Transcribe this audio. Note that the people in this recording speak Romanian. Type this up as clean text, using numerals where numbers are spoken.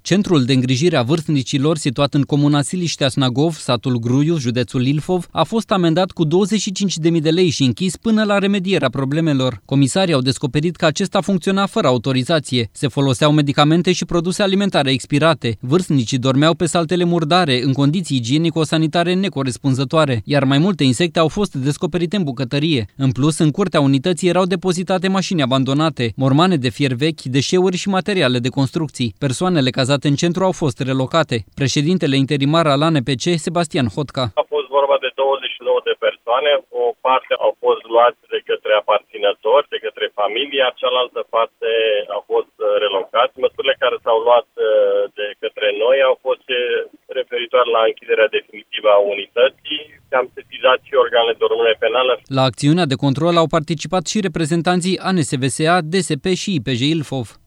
Centrul de îngrijire a vârstnicilor, situat în comuna Siliștea Snagov, satul Gruiu, județul Ilfov, a fost amendat cu 25.000 de lei și închis până la remedierea problemelor. Comisarii au descoperit că acesta funcționa fără autorizație. Se foloseau medicamente și produse alimentare expirate. Vârstnicii dormeau pe saltele murdare, în condiții igienico-sanitare necorespunzătoare, iar mai multe insecte au fost descoperite în bucătărie. În plus, în curtea unității erau depozitate mașini abandonate, mormane de fier vechi, deșeuri și materiale de construcții. Persoanele cazate în centru au fost relocate. Președintele interimar al ANPC, Sebastian Hotca. A fost vorba de 29 de persoane, o parte au fost luați de către aparținători, de către familie, cealaltă parte au fost relocați. Măsurile care s-au luat de către noi au fost referitoare la închiderea definitivă a unității. Am sesizat și organele de urmărire penală. La acțiunea de control au participat și reprezentanții ANSVSA, DSP și IPJ Ilfov.